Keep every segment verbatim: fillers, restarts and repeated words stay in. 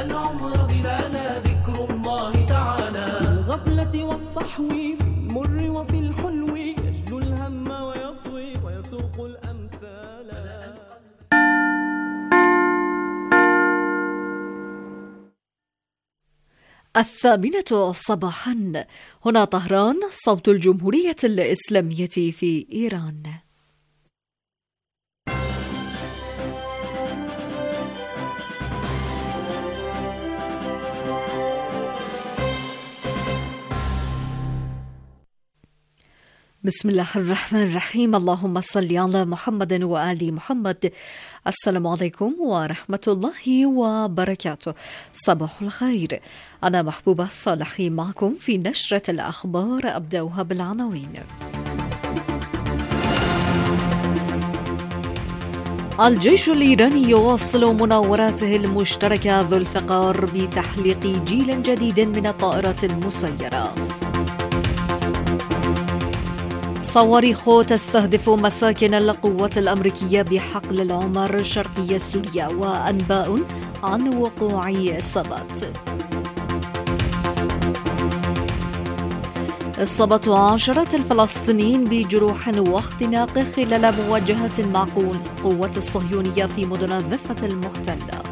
العمر بلانا ذكر الله تعالى. الغفلة والصحو في المر وفي الحلو يجلو الهم ويطوي ويسوق الأمثال. الثامنة صباحا، هنا طهران، صوت الجمهورية الإسلامية في إيران. بسم الله الرحمن الرحيم. اللهم صل على محمد وآل محمد. السلام عليكم ورحمة الله وبركاته. صباح الخير. أنا محبوبة صالحي معكم في نشرة الأخبار. أبدأها بالعناوين. الجيش الإيراني يواصل مناوراته المشتركة ذو الفقار بتحليق جيل جديد من الطائرات المسيرة. صواريخ تستهدف مساكن القوات الأمريكية بحقل العمر شرقي سوريا، وأنباء عن وقوع إصابات. إصابة عشرات الفلسطينيين بجروح واختناق خلال مواجهة مع القوات الصهيونية في مدن الضفة المحتلة.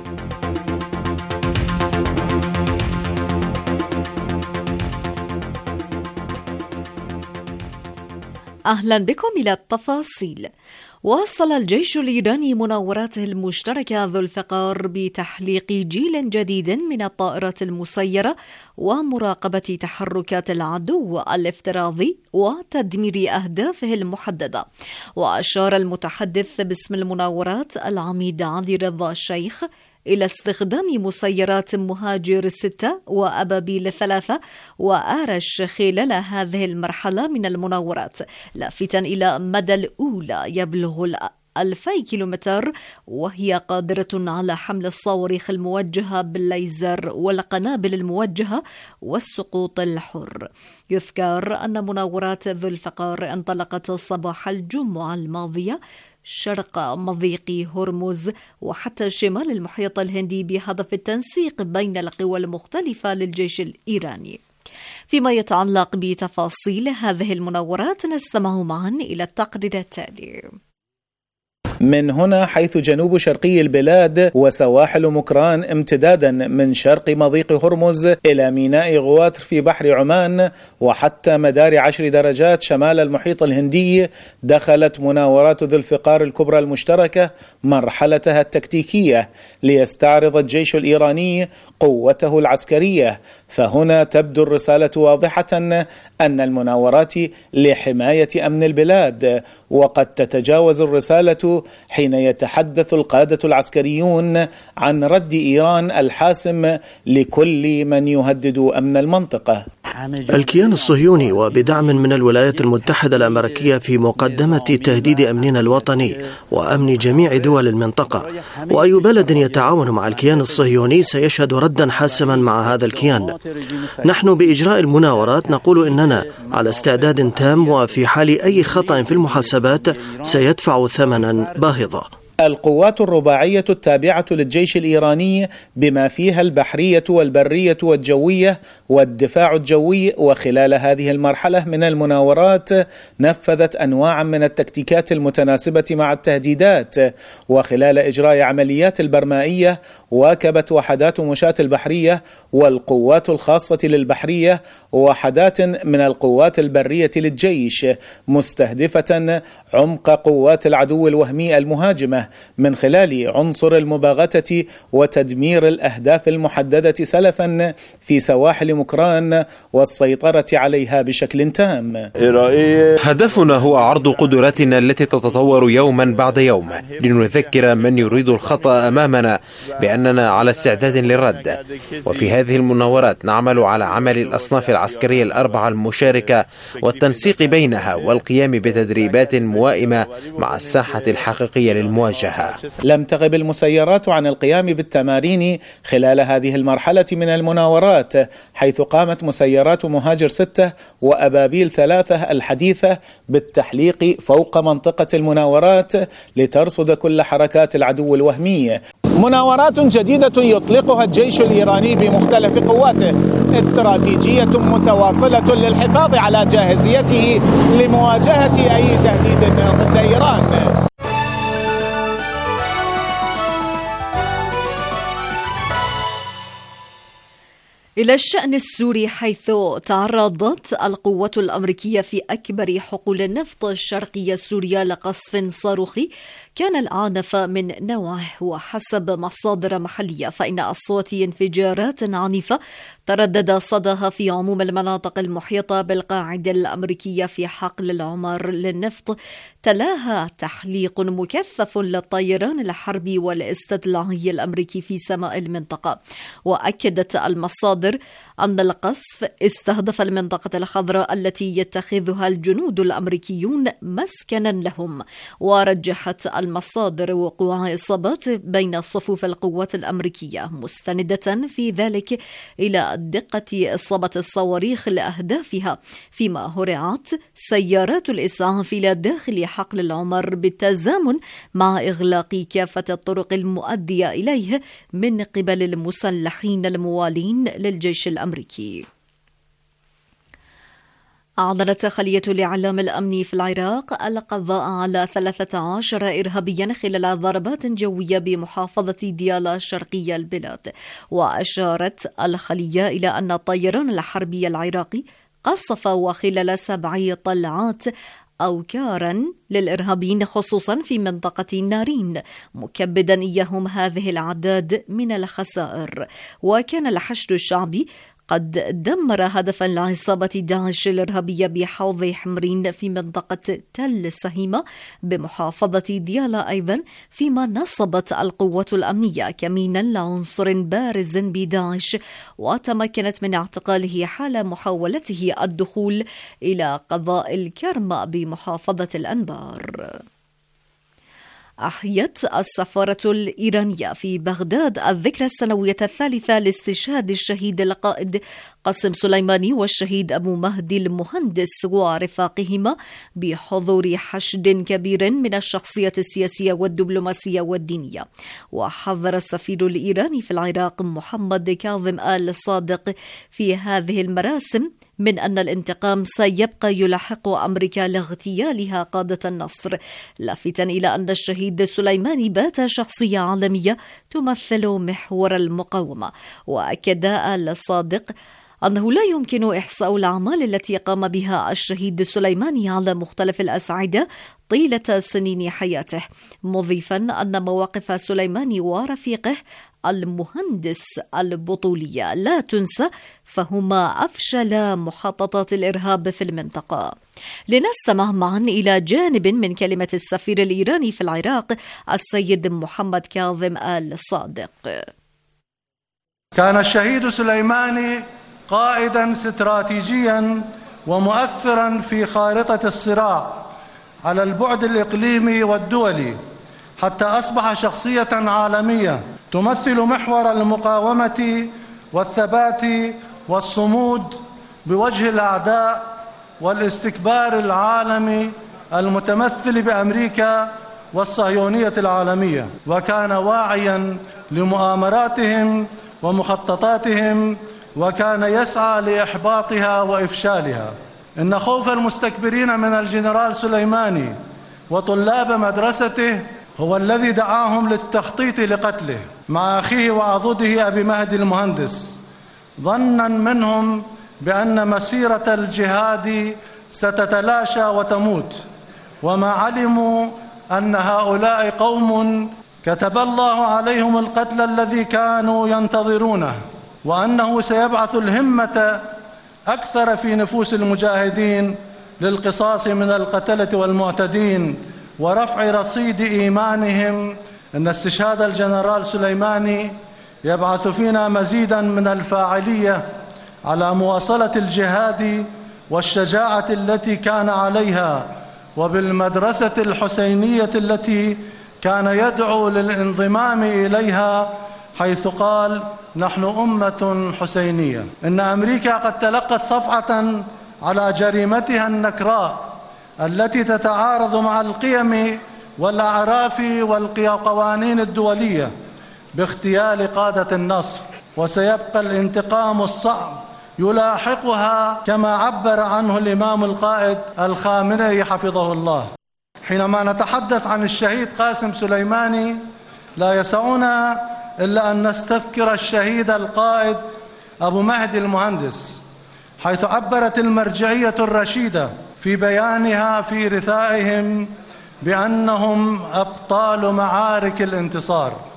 أهلا بكم إلى التفاصيل. واصل الجيش الإيراني مناوراته المشتركة ذو الفقار بتحليق جيل جديد من الطائرات المسيرة ومراقبة تحركات العدو الافتراضي وتدمير أهدافه المحددة. وأشار المتحدث باسم المناورات العميد علي رضا الشيخ إلى استخدام مسيرات مهاجر ستة وأبابيل ثلاثة وآرش خلال هذه المرحلة من المناورات، لافتاً إلى مدى الأولى يبلغ ألفي كيلومتر، وهي قادرة على حمل الصواريخ الموجهة بالليزر والقنابل الموجهة والسقوط الحر. يذكر أن مناورات ذو الفقار انطلقت صباح الجمعة الماضية شرق مضيق هرمز وحتى شمال المحيط الهندي بهدف التنسيق بين القوى المختلفة للجيش الإيراني. فيما يتعلق بتفاصيل هذه المناورات نستمع معا إلى التقرير التالي. من هنا حيث جنوب شرقي البلاد وسواحل مكران امتدادا من شرق مضيق هرمز إلى ميناء غواتر في بحر عمان وحتى مدار عشر درجات شمال المحيط الهندي، دخلت مناورات ذو الفقار الكبرى المشتركة مرحلتها التكتيكية ليستعرض الجيش الإيراني قوته العسكرية. فهنا تبدو الرسالة واضحة أن المناورات لحماية أمن البلاد، وقد تتجاوز الرسالة حين يتحدث القادة العسكريون عن رد إيران الحاسم لكل من يهدد أمن المنطقة. الكيان الصهيوني وبدعم من الولايات المتحدة الأمريكية في مقدمة تهديد أمننا الوطني وأمن جميع دول المنطقة، وأي بلد يتعاون مع الكيان الصهيوني سيشهد ردا حاسما مع هذا الكيان. نحن بإجراء المناورات نقول إننا على استعداد تام، وفي حال أي خطأ في المحاسبات سيدفع ثمنا باهظا. القوات الرباعية التابعة للجيش الإيراني بما فيها البحرية والبرية والجوية والدفاع الجوي، وخلال هذه المرحلة من المناورات نفذت أنواعا من التكتيكات المتناسبة مع التهديدات. وخلال إجراء عمليات البرمائية واكبت وحدات مشاة البحرية والقوات الخاصة للبحرية وحدات من القوات البرية للجيش، مستهدفة عمق قوات العدو الوهمي المهاجمة من خلال عنصر المباغتة وتدمير الأهداف المحددة سلفا في سواحل مكران والسيطرة عليها بشكل تام. هدفنا هو عرض قدراتنا التي تتطور يوما بعد يوم، لنذكر من يريد الخطأ أمامنا بأننا على استعداد للرد. وفي هذه المناورات نعمل على عمل الأصناف العسكرية الأربعة المشاركة والتنسيق بينها والقيام بتدريبات موائمة مع الساحة الحقيقية للمواجهة. لم تغب المسيرات عن القيام بالتمارين خلال هذه المرحلة من المناورات، حيث قامت مسيرات مهاجر ستة وأبابيل ثلاثة الحديثة بالتحليق فوق منطقة المناورات لترصد كل حركات العدو الوهمي. مناورات جديدة يطلقها الجيش الإيراني بمختلف قواته، استراتيجية متواصلة للحفاظ على جاهزيته لمواجهة أي تهديد ضد إيران. إلى الشأن السوري، حيث تعرضت القوات الأمريكية في أكبر حقول النفط الشرقية سوريا لقصف صاروخي كان الأعنف من نوعه. وحسب مصادر محلية فإن أصوات انفجارات عنيفة تردد صداها في عموم المناطق المحيطة بالقاعدة الأمريكية في حقل العمر للنفط، تلاها تحليق مكثف للطيران الحربي والاستطلاعي الأمريكي في سماء المنطقة. وأكدت المصادر أن القصف استهدف المنطقة الخضراء التي يتخذها الجنود الأمريكيون مسكنا لهم. ورجحت المصادر وقوع إصابات بين صفوف القوات الأمريكية، مستندة في ذلك إلى دقة إصابة الصواريخ لأهدافها، فيما هرعت سيارات الإسعاف إلى داخل حقل العمر بالتزامن مع إغلاق كافة الطرق المؤدية إليه من قبل المسلحين الموالين للجيش الأمريكي. أعلنت خلية الإعلام الأمني في العراق القضاء على ثلاثة عشر إرهابيا خلال ضربات جوية بمحافظة ديالا شرقي البلاد. وأشارت الخلية إلى أن الطيران الحربي العراقي قصف وخلال سبع طلعات أوكارا للإرهابيين خصوصا في منطقة نارين، مكبدا إياهم هذه الأعداد من الخسائر. وكان الحشد الشعبي قد دمر هدفا لعصابة داعش الإرهابية بحوض حمرين في منطقة تل سهيمة بمحافظة ديالا أيضا، فيما نصبت القوات الأمنية كمينا لعنصر بارز بداعش وتمكنت من اعتقاله حال محاولته الدخول إلى قضاء الكرم بمحافظة الأنبار. أحيت السفارة الإيرانية في بغداد الذكرى السنوية الثالثة لاستشهاد الشهيد القائد قاسم سليماني والشهيد أبو مهدي المهندس ورفاقهما بحضور حشد كبير من الشخصية السياسية والدبلوماسية والدينية. وحذر السفير الإيراني في العراق محمد كاظم آل صادق في هذه المراسم من أن الانتقام سيبقى يلاحق أمريكا لاغتيالها قادة النصر، لافتا إلى أن الشهيد سليماني بات شخصية عالمية تمثل محور المقاومة. وأكد آل صادق أنه لا يمكن إحصاء الأعمال التي قام بها الشهيد سليماني على مختلف الأصعدة طيلة سنين حياته، مضيفا أن مواقف سليماني ورفيقه المهندس البطولية لا تنسى، فهما أفشل مخططات الإرهاب في المنطقة. لنستمع معا إلى جانب من كلمة السفير الإيراني في العراق السيد محمد كاظم آل صادق. كان الشهيد سليماني قائدا استراتيجيا ومؤثرا في خارطة الصراع على البعد الإقليمي والدولي، حتى أصبح شخصية عالمية تمثل محور المقاومة والثبات والصمود بوجه الأعداء والاستكبار العالمي المتمثل بأمريكا والصهيونية العالمية. وكان واعيا لمؤامراتهم ومخططاتهم، وكان يسعى لإحباطها وإفشالها. إن خوف المستكبرين من الجنرال سليماني وطلاب مدرسته هو الذي دعاهم للتخطيط لقتله مع أخيه وعضده أبي مهدي المهندس، ظنا منهم بأن مسيرة الجهاد ستتلاشى وتموت، وما علموا أن هؤلاء قوم كتب الله عليهم القتل الذي كانوا ينتظرونه، وأنه سيبعث الهمة أكثر في نفوس المجاهدين للقصاص من القتلة والمعتدين ورفع رصيد إيمانهم. إن استشهاد الجنرال سليماني يبعث فينا مزيداً من الفاعلية على مواصلة الجهاد والشجاعة التي كان عليها، وبالمدرسة الحسينية التي كان يدعو للانضمام إليها، حيث قال: نحن أمة حسينية. إن أمريكا قد تلقت صفعة على جريمتها النكراء التي تتعارض مع القيم والأعراف والقوانين الدولية، باغتيال قادة النصر، وسيبقى الانتقام الصعب يلاحقها كما عبر عنه الإمام القائد الخامنئي حفظه الله. حينما نتحدث عن الشهيد قاسم سليماني لا يسعنا إلا أن نستذكر الشهيد القائد أبو مهدي المهندس، حيث عبرت المرجعية الرشيدة في بيانها في رثائهم بأنهم أبطال معارك الانتصار.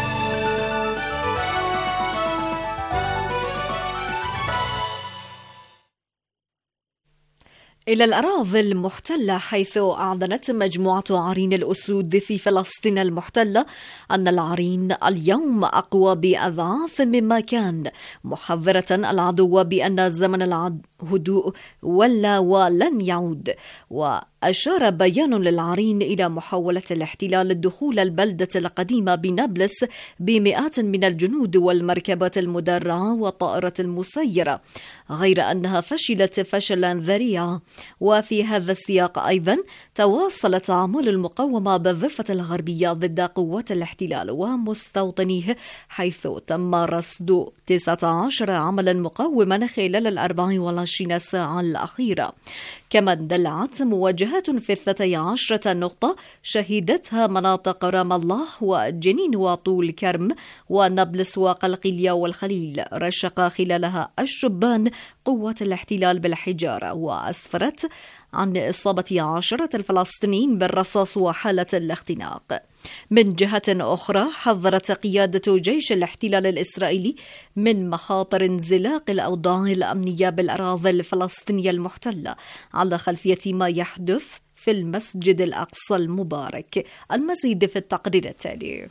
إلى الأراضي المحتلة، حيث أعلنت مجموعة عرين الأسود في فلسطين المحتلة أن العرين اليوم أقوى بأضعاف مما كان، محذرة العدو بأن زمن الهدوء ولا ولن يعود. وأشار بيان للعرين إلى محاولة الاحتلال الدخول البلدة القديمة بنابلس بمئات من الجنود والمركبات المدرعة والطائرات المسيرة، غير أنها فشلت فشلا ذريعا. وفي هذا السياق أيضا تواصلت أعمال المقاومة بالضفة الغربية ضد قوات الاحتلال ومستوطنيه، حيث تم رصد تسعة عشر عملا مقاوما خلال الأربع والعشرين ساعة الأخيرة. كما اندلعت مواجهات في اثنتي عشرة نقطة شهدتها مناطق رام الله وجنين وطول كرم ونابلس وقلقيلية والخليل، رشق خلالها الشبان قوات الاحتلال بالحجارة، وأسفرت عن إصابة عشرة الفلسطينيين بالرصاص وحالة الاختناق. من جهة أخرى، حذرت قيادة جيش الاحتلال الإسرائيلي من مخاطر انزلاق الأوضاع الأمنية بالأراضي الفلسطينية المحتلة على خلفية ما يحدث في المسجد الأقصى المبارك. المزيد في التقرير التالي.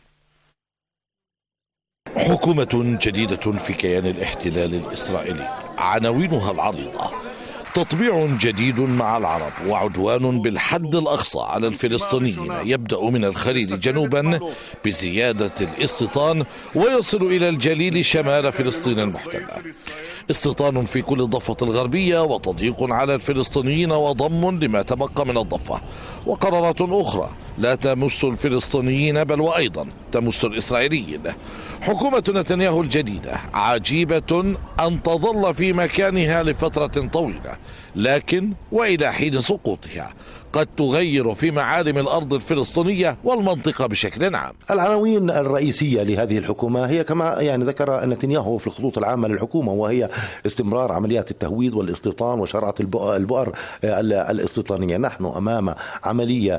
حكومة جديدة في كيان الاحتلال الإسرائيلي، عناوينها العريضة: تطبيع جديد مع العرب، وعدوان بالحد الأقصى على الفلسطينيين يبدأ من الخليل جنوبا بزيادة الاستيطان ويصل إلى الجليل شمال فلسطين المحتلة. استيطان في كل الضفة الغربية وتضييق على الفلسطينيين وضم لما تبقى من الضفة، وقرارات أخرى لا تمس الفلسطينيين بل وأيضا تمس الإسرائيليين. حكومة نتنياهو الجديدة عجيبة أن تظل في مكانها لفترة طويلة، لكن وإلى حين سقوطها قد تغير في معالم الأرض الفلسطينية والمنطقة بشكل عام. العناوين الرئيسية لهذه الحكومة هي كما يعني ذكر نتنياهو في الخطوط العامة للحكومة، وهي استمرار عمليات التهويد والاستيطان وشرعة البؤر الاستيطانية. نحن أمام عملية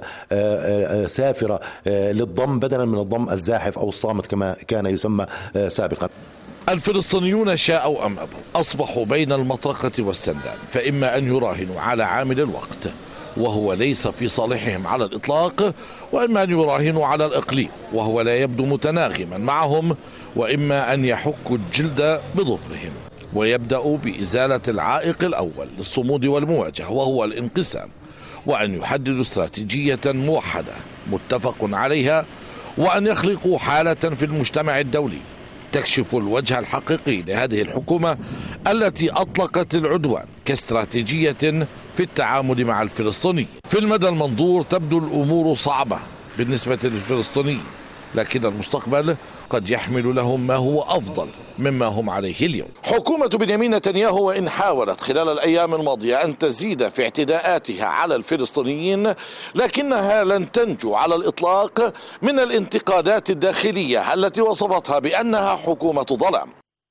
سافرة للضم بدلا من الضم الزاحف أو الصامت كما كان يسمى سابقا. الفلسطينيون شاءوا أم أبوا أصبحوا بين المطرقة والسندان، فإما أن يراهنوا على عامل الوقت وهو ليس في صالحهم على الإطلاق، وإما أن يراهنوا على الإقليم وهو لا يبدو متناغما معهم، وإما أن يحكوا الجلد بظفرهم ويبدأوا بإزالة العائق الأول للصمود والمواجهة وهو الانقسام، وأن يحددوا استراتيجية موحدة متفق عليها، وأن يخلقوا حالة في المجتمع الدولي تكشف الوجه الحقيقي لهذه الحكومة التي أطلقت العدوان كاستراتيجية في التعامل مع الفلسطينيين. في المدى المنظور تبدو الأمور صعبة بالنسبة للفلسطينيين، لكن المستقبل قد يحمل لهم ما هو أفضل مما هم عليه اليوم. حكومة بنيامين نتنياهو وإن حاولت خلال الأيام الماضية أن تزيد في اعتداءاتها على الفلسطينيين، لكنها لن تنجو على الإطلاق من الانتقادات الداخلية التي وصفتها بأنها حكومة ظلام.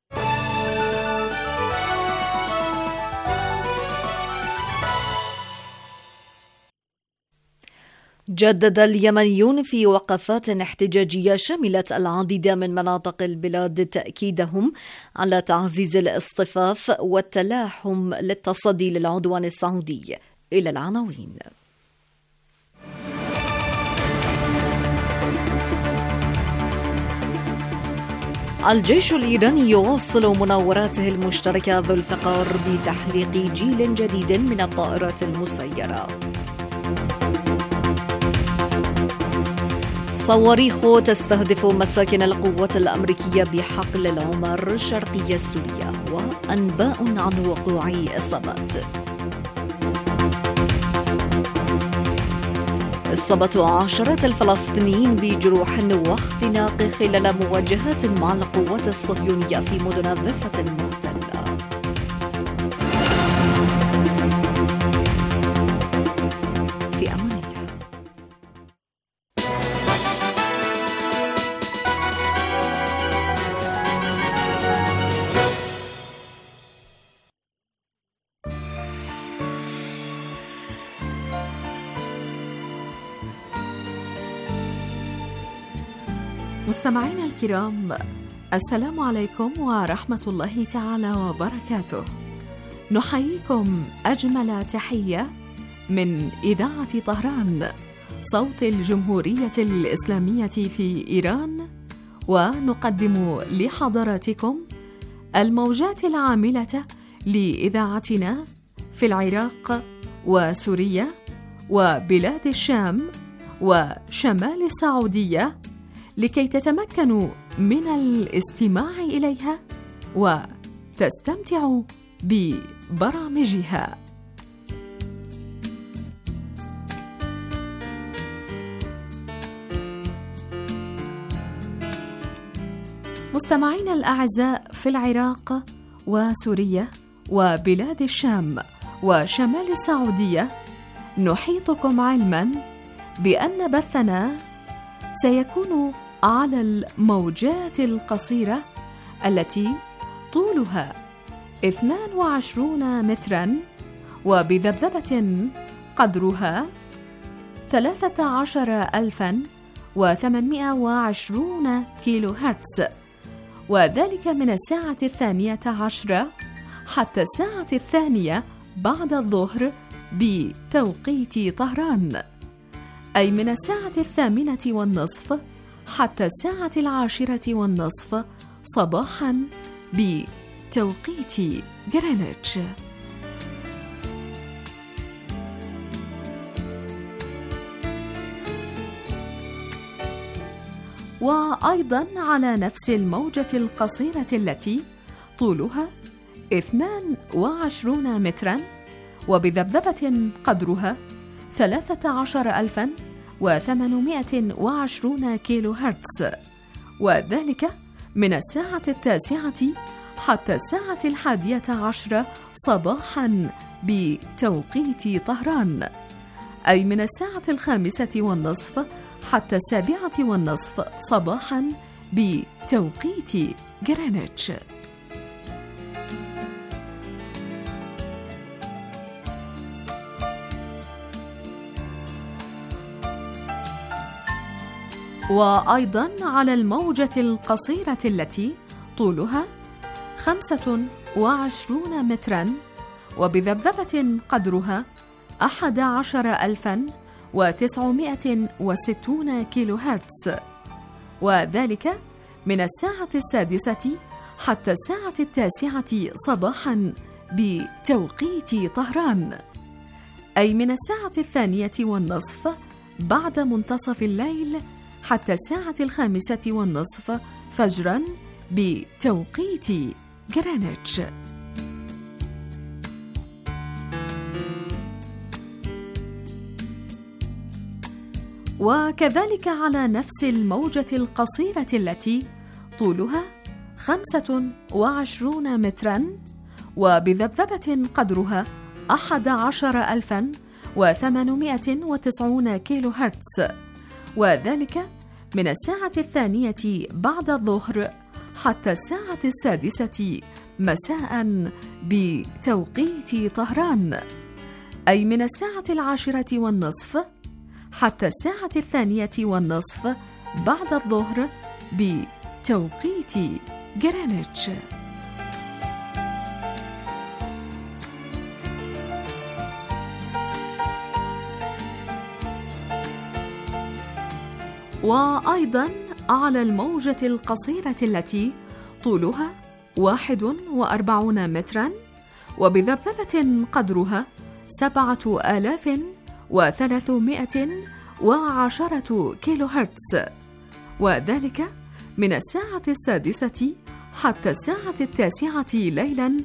جدد اليمنيون في وقفات احتجاجية شملت العديد من مناطق البلاد تأكيدهم على تعزيز الاصطفاف والتلاحم للتصدي للعدوان السعودي. إلى العناوين. الجيش الإيراني يواصل مناوراته المشتركة ذو الفقار بتحليق جيل جديد من الطائرات المسيرة. صواريخ تستهدف مساكن القوات الأمريكية بحقل العمر شرقي سوريا، وأنباء عن وقوع إصابات. إصابة عشرات الفلسطينيين بجروح واختناق خلال مواجهات مع القوات الصهيونية في مدن الضفة المحتلة. في أمان الله. مستمعينا الكرام، السلام عليكم ورحمة الله تعالى وبركاته. نحييكم أجمل تحية من إذاعة طهران صوت الجمهورية الإسلامية في إيران، ونقدم لحضراتكم الموجات العاملة لإذاعتنا في العراق وسوريا وبلاد الشام وشمال السعودية، لكي تتمكنوا من الاستماع إليها وتستمتعوا ببرامجها. مستمعينا الأعزاء في العراق وسوريا وبلاد الشام وشمال السعودية، نحيطكم علما بأن بثنا سيكون على الموجات القصيرة التي طولها اثنان وعشرون مترا وبذبذبة قدرها ثلاثة عشر ألفا وثمانمائة وعشرون كيلو هرتز، وذلك من الساعة الثانية عشرة حتى الساعة الثانية بعد الظهر بتوقيت طهران، أي من الساعة الثامنة والنصف حتى الساعة العاشرة والنصف صباحا بتوقيت غرينتش. وأيضا على نفس الموجة القصيرة التي طولها اثنان وعشرون مترا وبذبذبة قدرها ثلاثة عشر ألفا وثمانمائة وعشرون كيلو هرتز، وذلك من الساعة التاسعة حتى الساعة الحادية عشرة صباحا بتوقيت طهران، أي من الساعة الخامسة والنصف حتى السابعة والنصف صباحا بتوقيت غرينتش. وأيضا على الموجة القصيرة التي طولها خمسة وعشرون مترا وبذبذبة قدرها أحد عشر ألفا وتسعمائة وستون كيلو هرتز، وذلك من الساعة السادسة حتى الساعة التاسعة صباحا بتوقيت طهران، أي من الساعة الثانية والنصف بعد منتصف الليل حتى الساعة الخامسة والنصف فجرا بتوقيت غرينتش. وكذلك على نفس الموجة القصيرة التي طولها خمسة وعشرون مترا وبذبذبة قدرها أحد عشر ألفا وثمانمائة وتسعون كيلو هرتز، وذلك من الساعة الثانية بعد الظهر حتى الساعة السادسة مساء بتوقيت طهران، أي من الساعة العاشرة والنصف حتى الساعة الثانية والنصف بعد الظهر بتوقيت غرينتش. وأيضا على الموجة القصيرة التي طولها واحد وأربعون مترا وبذبذبة قدرها سبعة آلاف وثلاثمائة وعشرة كيلو هرتز، وذلك من الساعة السادسة حتى الساعة التاسعة ليلا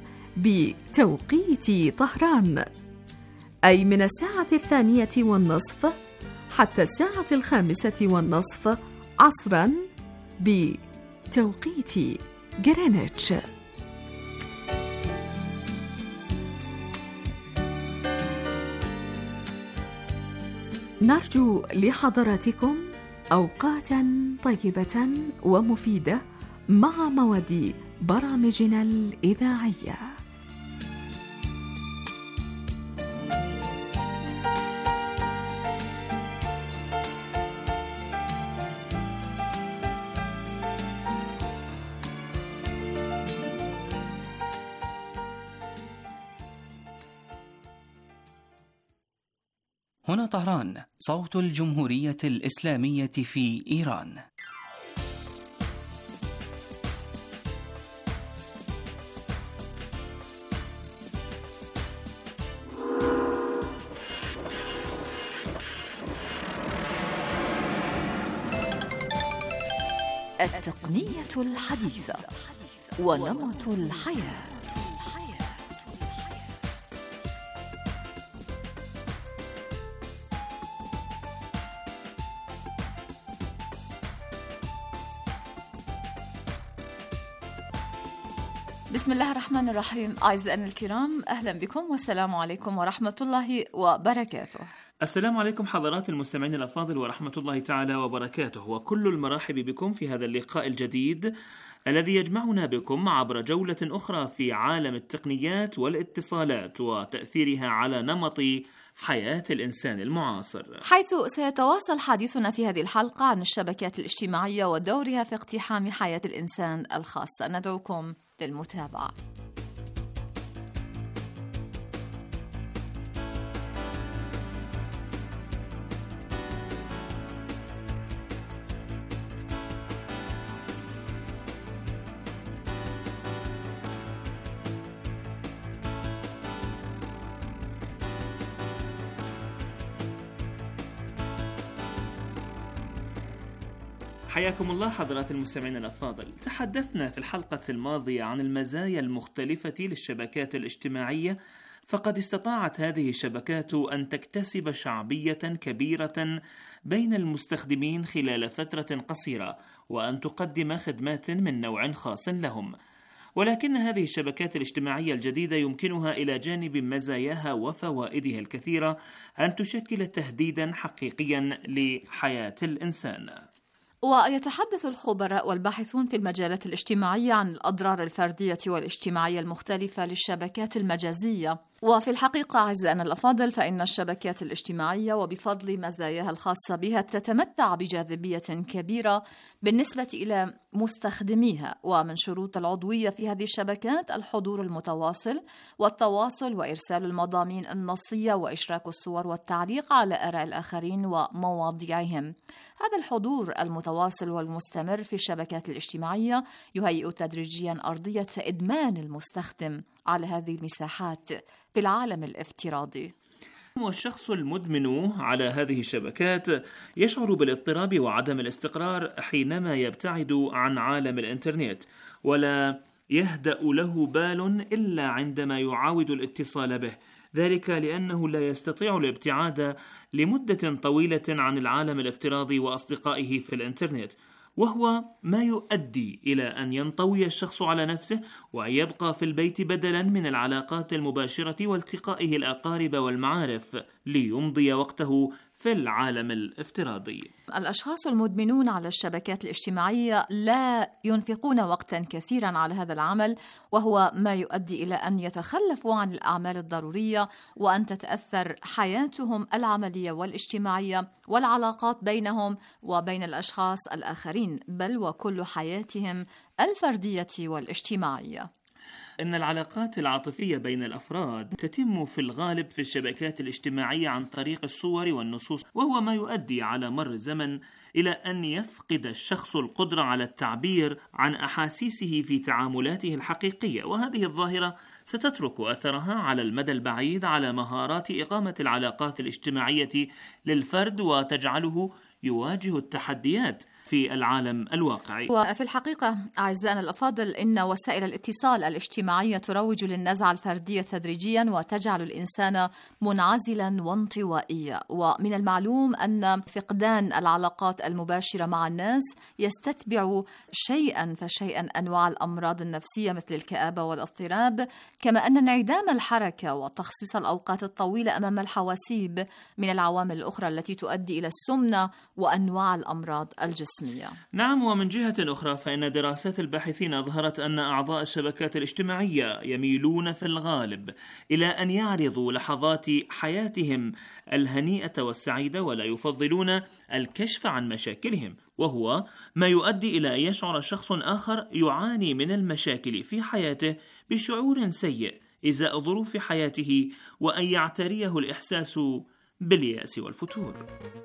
بتوقيت طهران، أي من الساعة الثانية والنصف حتى الساعة الخامسة والنصف عصرا بتوقيت جرينتش. نرجو لحضراتكم أوقاتا طيبة ومفيدة مع مواد برامجنا الإذاعية. هنا طهران، صوت الجمهورية الإسلامية في إيران. التقنية الحديثة ونمط الحياة. بسم الله الرحمن الرحيم. أعزائنا الكرام، أهلا بكم والسلام عليكم ورحمة الله وبركاته. السلام عليكم حضرات المستمعين الأفاضل ورحمة الله تعالى وبركاته، وكل المراحب بكم في هذا اللقاء الجديد الذي يجمعنا بكم عبر جولة أخرى في عالم التقنيات والاتصالات وتأثيرها على نمط حياة الإنسان المعاصر، حيث سيتواصل حديثنا في هذه الحلقة عن الشبكات الاجتماعية ودورها في اقتحام حياة الإنسان الخاصة. ندعوكم للمتابعة. حياكم الله حضرات المستمعين الأفاضل. تحدثنا في الحلقة الماضية عن المزايا المختلفة للشبكات الاجتماعية، فقد استطاعت هذه الشبكات أن تكتسب شعبية كبيرة بين المستخدمين خلال فترة قصيرة، وأن تقدم خدمات من نوع خاص لهم. ولكن هذه الشبكات الاجتماعية الجديدة يمكنها إلى جانب مزاياها وفوائدها الكثيرة أن تشكل تهديدا حقيقيا لحياة الإنسان. ويتحدث الخبراء والباحثون في المجالات الاجتماعية عن الأضرار الفردية والاجتماعية المختلفة للشبكات المجازية. وفي الحقيقة أعزائنا الأفاضل، فإن الشبكات الاجتماعية وبفضل مزاياها الخاصة بها تتمتع بجاذبية كبيرة بالنسبة إلى مستخدميها. ومن شروط العضوية في هذه الشبكات الحضور المتواصل والتواصل وإرسال المضامين النصية وإشراك الصور والتعليق على آراء الآخرين ومواضيعهم. هذا الحضور المتواصل والمستمر في الشبكات الاجتماعية يهيئ تدريجيا أرضية إدمان المستخدم على هذه المساحات في العالم الافتراضي. والشخص المدمن على هذه الشبكات يشعر بالاضطراب وعدم الاستقرار حينما يبتعد عن عالم الإنترنت، ولا يهدأ له بال إلا عندما يعاود الاتصال به، ذلك لأنه لا يستطيع الابتعاد لمدة طويلة عن العالم الافتراضي وأصدقائه في الإنترنت، وهو ما يؤدي إلى أن ينطوي الشخص على نفسه وأن يبقى في البيت بدلا من العلاقات المباشرة والتقائه الأقارب والمعارف ليمضي وقته في العالم الافتراضي. الأشخاص المدمنون على الشبكات الاجتماعية لا ينفقون وقتا كثيرا على هذا العمل، وهو ما يؤدي إلى أن يتخلفوا عن الأعمال الضرورية وأن تتأثر حياتهم العملية والاجتماعية والعلاقات بينهم وبين الأشخاص الآخرين، بل وكل حياتهم الفردية والاجتماعية. إن العلاقات العاطفية بين الأفراد تتم في الغالب في الشبكات الاجتماعية عن طريق الصور والنصوص، وهو ما يؤدي على مر الزمن إلى أن يفقد الشخص القدرة على التعبير عن أحاسيسه في تعاملاته الحقيقية، وهذه الظاهرة ستترك أثرها على المدى البعيد على مهارات إقامة العلاقات الاجتماعية للفرد، وتجعله يواجه التحديات في العالم الواقعي. وفي الحقيقة أعزائنا الأفاضل، إن وسائل الاتصال الاجتماعية تروج للنزعة الفردية تدريجيا وتجعل الإنسان منعزلا وانطوائيا. ومن المعلوم أن فقدان العلاقات المباشرة مع الناس يستتبع شيئا فشيئا أنواع الأمراض النفسية مثل الكآبة والاضطراب، كما أن انعدام الحركة وتخصيص الأوقات الطويلة أمام الحواسيب من العوامل الأخرى التي تؤدي إلى السمنة وأنواع الأمراض الجسمية. نعم، ومن جهة أخرى فإن دراسات الباحثين أظهرت أن أعضاء الشبكات الاجتماعية يميلون في الغالب إلى أن يعرضوا لحظات حياتهم الهنيئة والسعيدة، ولا يفضلون الكشف عن مشاكلهم، وهو ما يؤدي إلى أن يشعر شخص آخر يعاني من المشاكل في حياته بشعور سيء إزاء ظروف حياته، وأن يعتريه الإحساس باليأس والفتور.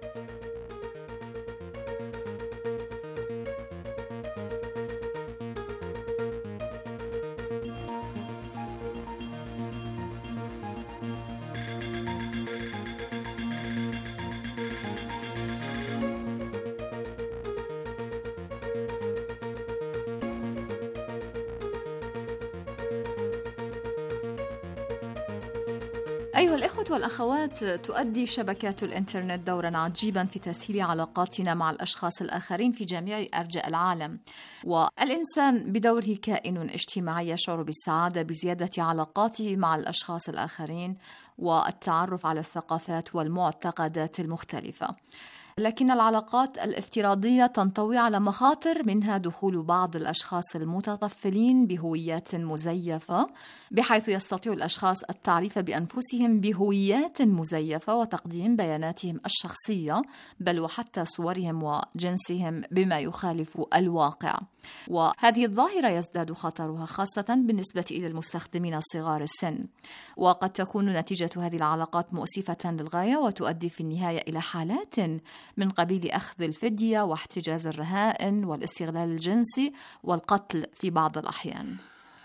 أيها الإخوة والأخوات، تؤدي شبكات الإنترنت دورا عجيبا في تسهيل علاقاتنا مع الأشخاص الآخرين في جميع أرجاء العالم. والإنسان بدوره كائن اجتماعي يشعر بالسعادة بزيادة علاقاته مع الأشخاص الآخرين والتعرف على الثقافات والمعتقدات المختلفة. لكن العلاقات الافتراضية تنطوي على مخاطر، منها دخول بعض الأشخاص المتطفلين بهويات مزيفة، بحيث يستطيع الأشخاص التعريف بأنفسهم بهويات مزيفة وتقديم بياناتهم الشخصية، بل وحتى صورهم وجنسهم بما يخالف الواقع. وهذه الظاهرة يزداد خطرها خاصة بالنسبة إلى المستخدمين صغار السن، وقد تكون نتيجة هذه العلاقات مؤسفة للغاية، وتؤدي في النهاية إلى حالات من قبيل أخذ الفدية واحتجاز الرهائن والاستغلال الجنسي والقتل في بعض الأحيان.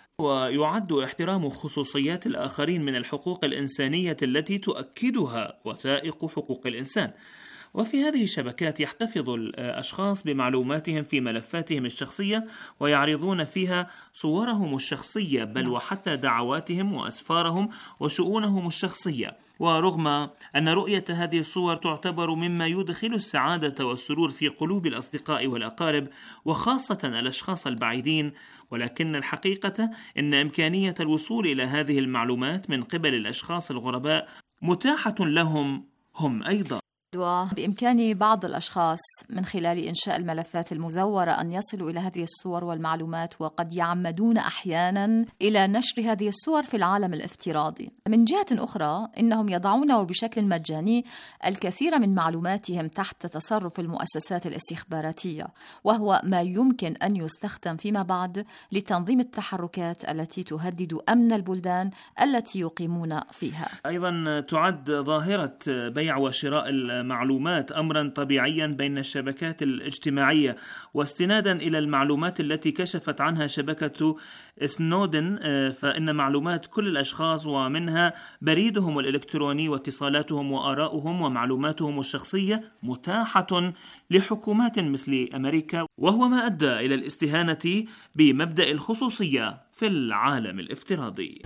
ويعد احترام خصوصيات الآخرين من الحقوق الإنسانية التي تؤكدها وثائق حقوق الإنسان. وفي هذه الشبكات يحتفظ الأشخاص بمعلوماتهم في ملفاتهم الشخصية، ويعرضون فيها صورهم الشخصية، بل وحتى دعواتهم وأسفارهم وشؤونهم الشخصية. ورغم أن رؤية هذه الصور تعتبر مما يدخل السعادة والسرور في قلوب الأصدقاء والأقارب، وخاصة الأشخاص البعيدين، ولكن الحقيقة أن إمكانية الوصول إلى هذه المعلومات من قبل الأشخاص الغرباء متاحة لهم هم أيضا. وبإمكان بعض الأشخاص من خلال إنشاء الملفات المزورة أن يصلوا إلى هذه الصور والمعلومات، وقد يعمدون أحيانا إلى نشر هذه الصور في العالم الافتراضي. من جهة أخرى إنهم يضعون وبشكل مجاني الكثير من معلوماتهم تحت تصرف المؤسسات الاستخباراتية، وهو ما يمكن أن يستخدم فيما بعد لتنظيم التحركات التي تهدد أمن البلدان التي يقيمون فيها. أيضا تعد ظاهرة بيع وشراء معلومات أمرا طبيعيا بين الشبكات الاجتماعية، واستنادا إلى المعلومات التي كشفت عنها شبكة سنودن، فإن معلومات كل الأشخاص ومنها بريدهم الإلكتروني واتصالاتهم وآراؤهم ومعلوماتهم الشخصية متاحة لحكومات مثل أمريكا، وهو ما أدى إلى الاستهانة بمبدأ الخصوصية في العالم الافتراضي.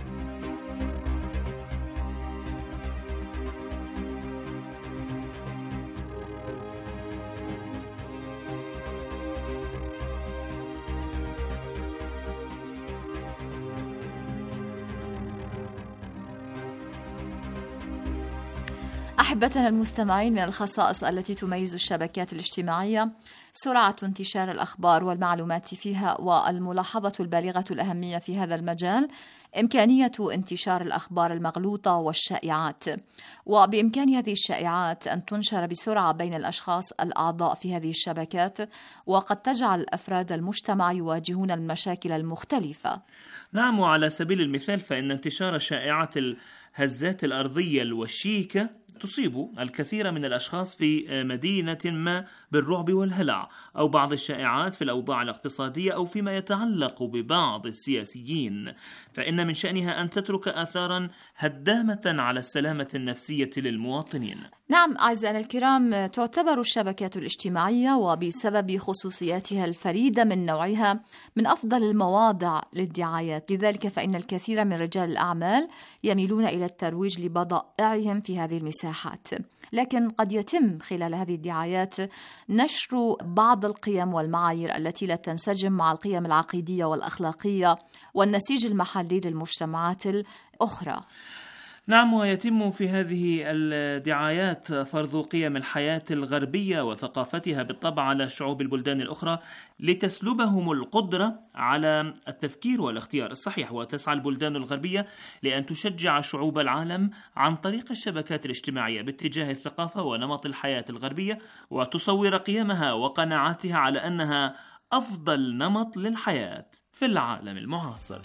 أحبتنا المستمعين، من الخصائص التي تميز الشبكات الاجتماعية سرعة انتشار الأخبار والمعلومات فيها، والملاحظة البالغة الأهمية في هذا المجال إمكانية انتشار الأخبار المغلوطة والشائعات، وبإمكان هذه الشائعات أن تنشر بسرعة بين الأشخاص الأعضاء في هذه الشبكات، وقد تجعل أفراد المجتمع يواجهون المشاكل المختلفة. نعم، وعلى سبيل المثال فإن انتشار شائعة الهزات الأرضية الوشيكة تصيب الكثير من الأشخاص في مدينة ما بالرعب والهلع، أو بعض الشائعات في الأوضاع الاقتصادية، أو فيما يتعلق ببعض السياسيين، فإن من شأنها أن تترك آثارا هدامة على السلامة النفسية للمواطنين. نعم أعزائنا الكرام، تعتبر الشبكات الاجتماعية وبسبب خصوصياتها الفريدة من نوعها من أفضل المواضع للدعايات، لذلك فإن الكثير من رجال الأعمال يميلون إلى الترويج لبضائعهم في هذه المساحات، لكن قد يتم خلال هذه الدعايات نشر بعض القيم والمعايير التي لا تنسجم مع القيم العقيدية والأخلاقية والنسيج المحلي للمجتمعات الأخرى. نعم، ويتم في هذه الدعايات فرض قيم الحياة الغربية وثقافتها بالطبع على الشعوب البلدان الأخرى لتسلبهم القدرة على التفكير والاختيار الصحيح، وتسعى البلدان الغربية لأن تشجع شعوب العالم عن طريق الشبكات الاجتماعية باتجاه الثقافة ونمط الحياة الغربية، وتصور قيمها وقناعاتها على أنها أفضل نمط للحياة في العالم المعاصر.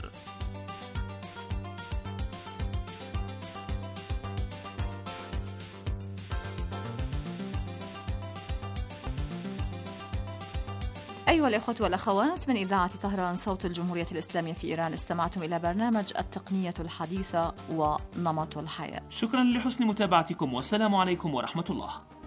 أيها الأخوة والأخوات، من إذاعة طهران صوت الجمهورية الإسلامية في إيران، استمعتم إلى برنامج التقنية الحديثة ونمط الحياة. شكرا لحسن متابعتكم، والسلام عليكم ورحمة الله.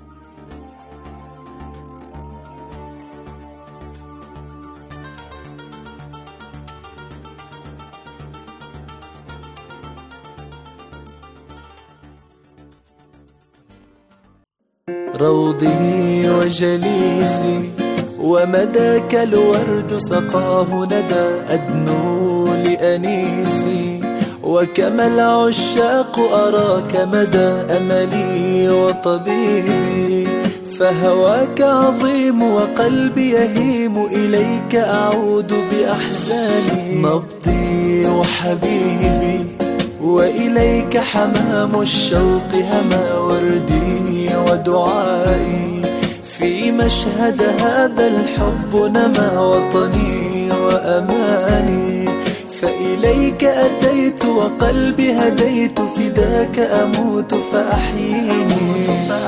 روضي وجليسي ومداك الورد سقاه ندى أدنو لأنيسي، وكما العشاق أراك مدى أملي وطبيبي، فهواك عظيم وقلبي يهيم إليك أعود بأحزاني، نبضي وحبيبي وإليك حمام الشوق هما وردي ودعائي، في مشهد هذا الحب نما وطني وأماني، فإليك أتيت وقلبي هديت فداك أموت فأحييني،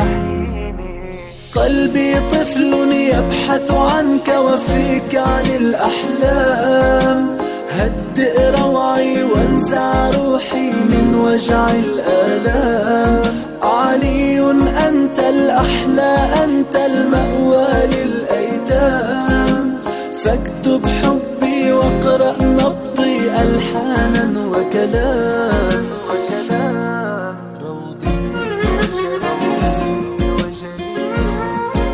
قلبي طفل يبحث عنك وفيك عن الأحلام، هدئ روعي وانزع روحي من وجع الآلام، علي أنت الأحلى أنت المأوى للأيتام، فاكتب حبي واقرأ نبضي ألحانا وكلام، روضي وجليسي وجليسي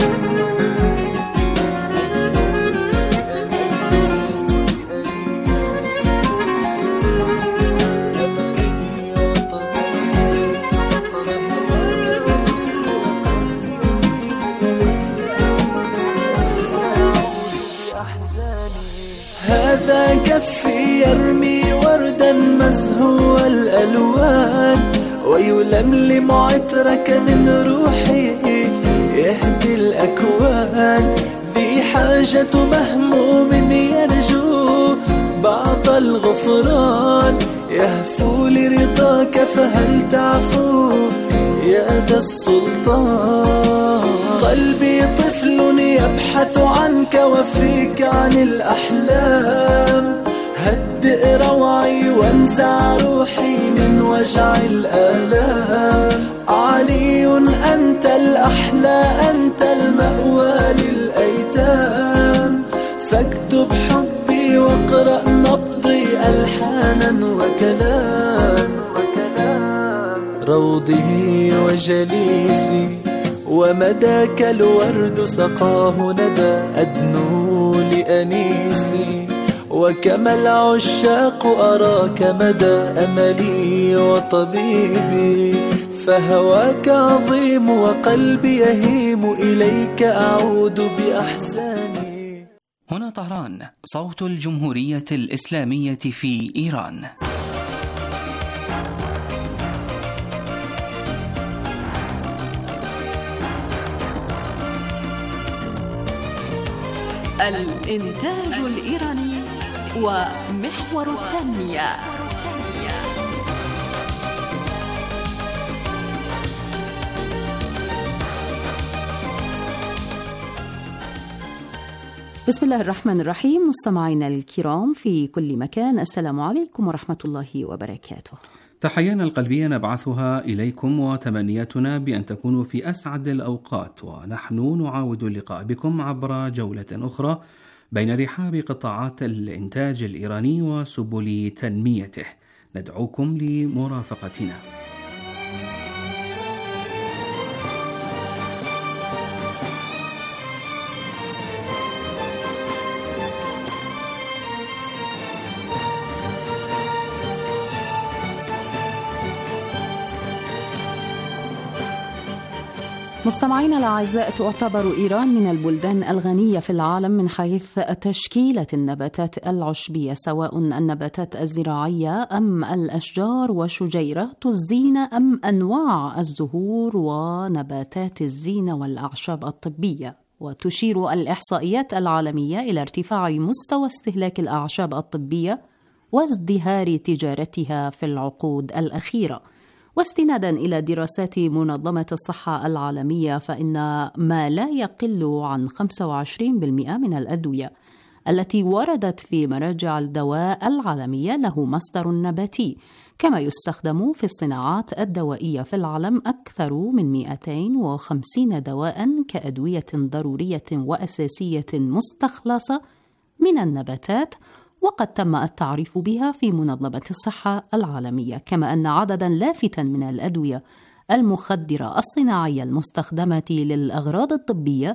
هذا كفي يرمي وردا مزهو الألوان، ويلملم عطرك من روحي يهدي الأكوان، ذي حاجة مهموم يرجو بعض الغفران، يهفو لرضاك فهل تعفو يا ذا السلطان، قلبي طفل يبحث عنك وفيك عن الأحلام، هدئ روعي وانزع روحي من وجع الآلام، علي أنت الأحلى أنت المأوى للأيتام، فاكتب حبي واقرأ نبضي ألحانا وكلام، روضي وجليسي ومداك الورد سقاه ندى أدنو لأنيسي، وكما العشاق أراك مدى أملي وطبيبي، فهواك عظيم وقلبي يهيم إليك أعود بأحزاني. هنا طهران صوت الجمهورية الإسلامية في إيران. الإنتاج الإيراني ومحور التنمية. بسم الله الرحمن الرحيم. مستمعينا الكرام في كل مكان، السلام عليكم ورحمة الله وبركاته. تحيانا القلبية نبعثها إليكم وتمنياتنا بأن تكونوا في أسعد الأوقات، ونحن نعاود اللقاء بكم عبر جولة أخرى بين رحاب قطاعات الإنتاج الإيراني وسبل تنميته. ندعوكم لمرافقتنا. مستمعينا الأعزاء، تعتبر إيران من البلدان الغنية في العالم من حيث تشكيلة النباتات العشبية، سواء النباتات الزراعية أم الأشجار وشجيرات الزينة أم أنواع الزهور ونباتات الزينة والأعشاب الطبية. وتشير الإحصائيات العالمية إلى ارتفاع مستوى استهلاك الأعشاب الطبية وازدهار تجارتها في العقود الأخيرة. واستنادا إلى دراسات منظمة الصحة العالمية، فإن ما لا يقل عن خمسة وعشرين بالمئة من الأدوية التي وردت في مراجع الدواء العالمية له مصدر نباتي، كما يستخدم في الصناعات الدوائية في العالم أكثر من مئتين وخمسين دواء كأدوية ضرورية وأساسية مستخلصة من النباتات، وقد تم التعريف بها في منظمة الصحة العالمية. كما أن عددا لافتا من الأدوية المخدرة الصناعية المستخدمة للأغراض الطبية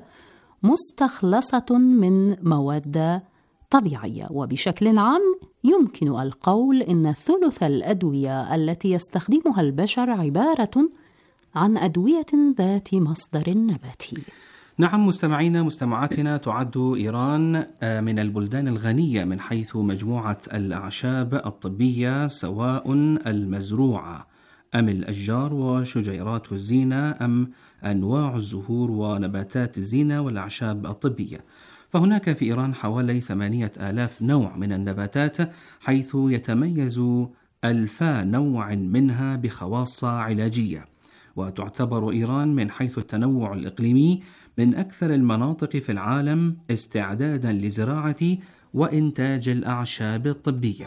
مستخلصة من مواد طبيعية. وبشكل عام يمكن القول إن ثلث الأدوية التي يستخدمها البشر عبارة عن أدوية ذات مصدر نباتي. نعم مستمعينا مستمعاتنا، تعد إيران من البلدان الغنية من حيث مجموعة الأعشاب الطبية، سواء المزروعة أم الأشجار وشجيرات الزينة أم أنواع الزهور ونباتات الزينة والأعشاب الطبية. فهناك في إيران حوالي ثمانية آلاف نوع من النباتات، حيث يتميز ألفا نوع منها بخواص علاجية. وتعتبر إيران من حيث التنوع الإقليمي من أكثر المناطق في العالم استعدادا لزراعة وإنتاج الأعشاب الطبية.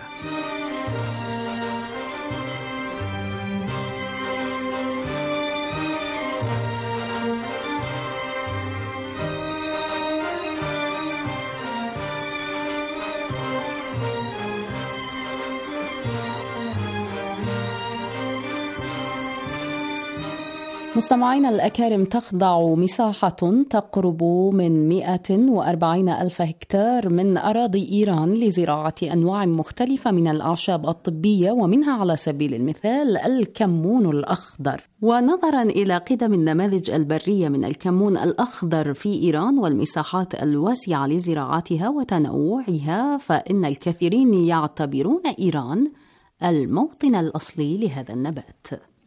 مستمعينا الأكارم، تخضع مساحة تقرب من مئة وأربعين ألف هكتار من أراضي إيران لزراعة أنواع مختلفة من الأعشاب الطبية، ومنها على سبيل المثال الكمون الأخضر. ونظرا إلى قدم النماذج البرية من الكمون الأخضر في إيران والمساحات الواسعة لزراعتها وتنوعها، فإن الكثيرين يعتبرون إيران الموطن الأصلي لهذا النبات.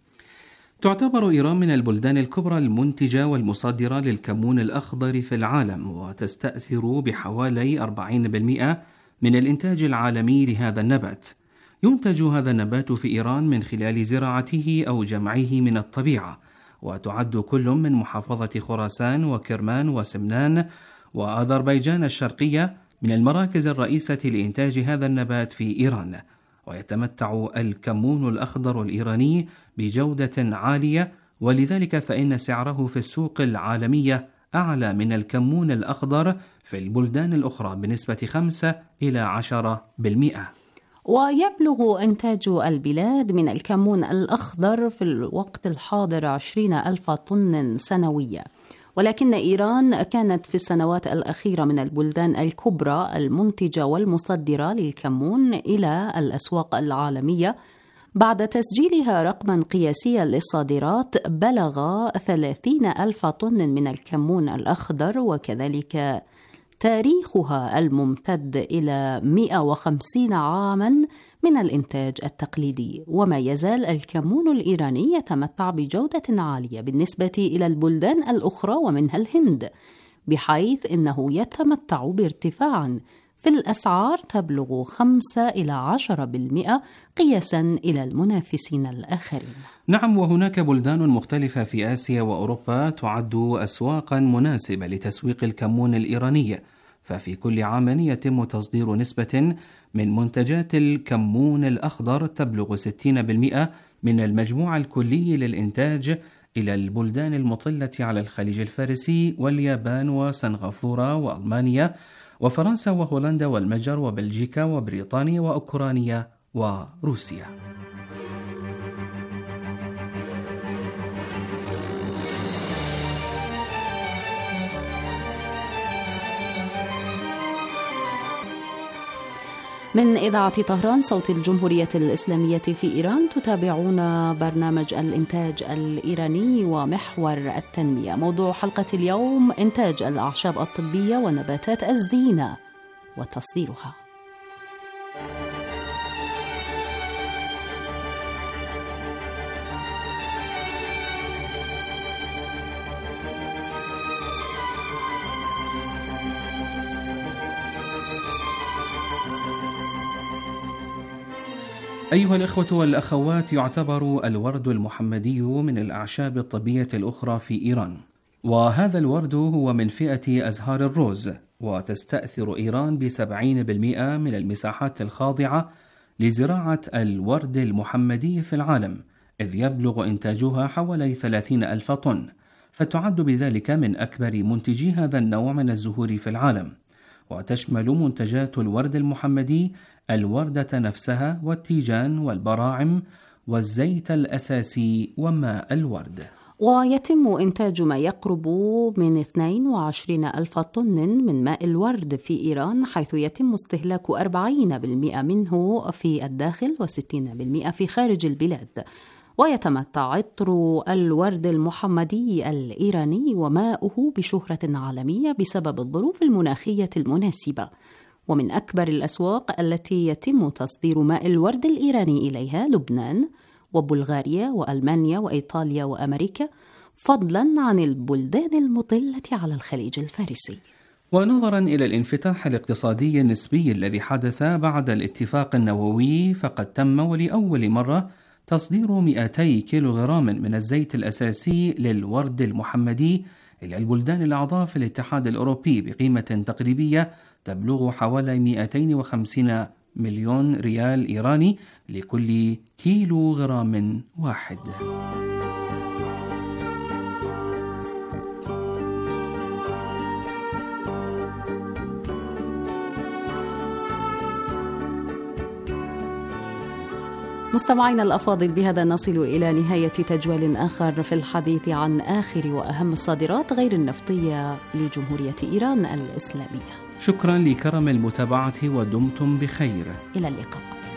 تعتبر إيران من البلدان الكبرى المنتجة والمصدرة للكمون الأخضر في العالم، وتستأثر بحوالي أربعين بالمئة من الإنتاج العالمي لهذا النبات. ينتج هذا النبات في إيران من خلال زراعته أو جمعه من الطبيعة، وتعد كل من محافظة خراسان وكرمان وسمنان وأذربيجان الشرقية من المراكز الرئيسة لإنتاج هذا النبات في إيران. ويتمتع الكمون الأخضر الإيراني بجودة عالية، ولذلك فإن سعره في السوق العالمية أعلى من الكمون الأخضر في البلدان الأخرى بنسبة خمسة إلى عشرة بالمئة. ويبلغ إنتاج البلاد من الكمون الأخضر في الوقت الحاضر عشرين ألف طن سنويا. ولكن إيران كانت في السنوات الأخيرة من البلدان الكبرى المنتجة والمصدرة للكمون إلى الأسواق العالمية، بعد تسجيلها رقما قياسيا للصادرات بلغ ثلاثين ألف طن من الكمون الأخضر، وكذلك تاريخها الممتد إلى مئة وخمسين عاما من الإنتاج التقليدي. وما يزال الكمون الإيراني يتمتع بجودة عالية بالنسبة إلى البلدان الأخرى ومنها الهند، بحيث إنه يتمتع بارتفاع في الأسعار تبلغ خمسة إلى عشرة بالمئة قياسا إلى المنافسين الآخرين. نعم، وهناك بلدان مختلفة في آسيا وأوروبا تعد أسواقا مناسبة لتسويق الكمون الإيراني، ففي كل عام يتم تصدير نسبة من منتجات الكمون الأخضر تبلغ ستين بالمئة من المجموع الكلي للإنتاج إلى البلدان المطلة على الخليج الفارسي واليابان وسنغافورة وألمانيا وفرنسا وهولندا والمجر وبلجيكا وبريطانيا وأوكرانيا وروسيا. من إذاعة طهران صوت الجمهورية الإسلامية في إيران تتابعون برنامج الإنتاج الإيراني ومحور التنمية. موضوع حلقة اليوم: إنتاج الأعشاب الطبية ونباتات الزينة وتصديرها. أيها الإخوة والأخوات، يعتبر الورد المحمدي من الأعشاب الطبية الأخرى في إيران، وهذا الورد هو من فئة أزهار الروز، وتستأثر إيران بسبعين بالمئة من المساحات الخاضعة لزراعة الورد المحمدي في العالم، إذ يبلغ إنتاجها حوالي ثلاثين ألف طن، فتعد بذلك من أكبر منتجي هذا النوع من الزهور في العالم. وتشمل منتجات الورد المحمدي الوردة نفسها والتيجان والبراعم والزيت الأساسي وماء الورد. ويتم إنتاج ما يقرب من اثنين وعشرين ألف طن من ماء الورد في إيران، حيث يتم استهلاك أربعين بالمئة منه في الداخل وستين بالمئة في خارج البلاد. ويتمتع عطر الورد المحمدي الإيراني وماؤه بشهرة عالمية بسبب الظروف المناخية المناسبة. ومن أكبر الأسواق التي يتم تصدير ماء الورد الإيراني إليها لبنان وبلغاريا وألمانيا وإيطاليا وأمريكا، فضلا عن البلدان المطلة على الخليج الفارسي. ونظرا إلى الانفتاح الاقتصادي النسبي الذي حدث بعد الاتفاق النووي، فقد تم ولأول مرة تصدير مئتي كيلوغرام من الزيت الأساسي للورد المحمدي إلى البلدان الأعضاء في الاتحاد الأوروبي بقيمة تقريبية تبلغ حوالي مئتين وخمسين مليون ريال إيراني لكل كيلو غرام واحد. مستمعينا الأفاضل، بهذا نصل إلى نهاية تجوال آخر في الحديث عن آخر وأهم الصادرات غير النفطية لجمهورية إيران الإسلامية. شكرا لكرم المتابعة ودمتم بخير. إلى اللقاء.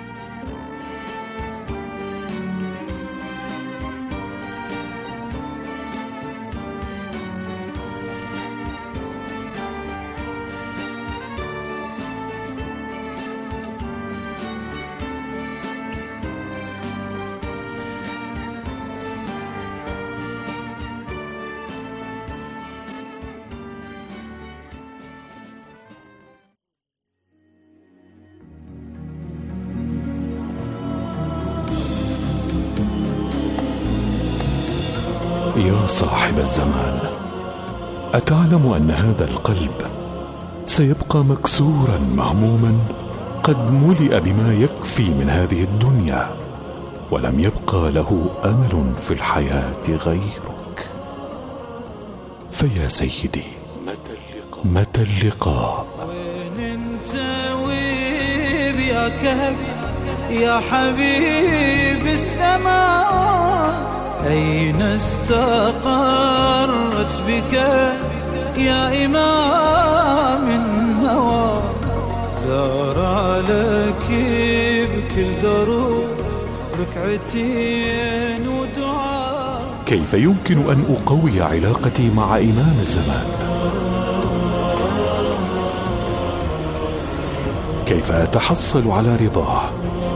يا صاحب الزمان، أتعلم أن هذا القلب سيبقى مكسورا مهموما قد ملئ بما يكفي من هذه الدنيا، ولم يبقى له أمل في الحياة غيرك. فيا سيدي، متى اللقاء؟ وين انت ويب يا كهف يا حبيب السماء، أين استقرت بك يا إمام النوى، زار لك بكل دروب ركعتين ودعاء. كيف يمكن أن أقوي علاقتي مع إمام الزمان؟ كيف أتحصل على رضاه؟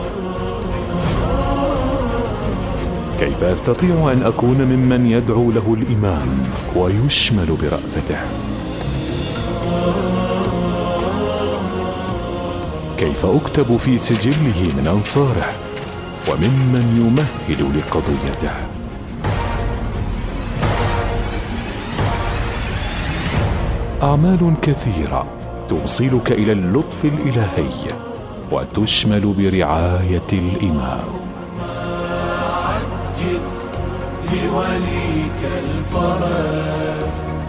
كيف أستطيع أن أكون ممن يدعو له الإمام ويشمل برأفته؟ كيف أكتب في سجله من أنصاره وممن يمهد لقضيته؟ أعمال كثيرة توصلك إلى اللطف الإلهي وتشمل برعاية الإمام. عجل لوليك الفرج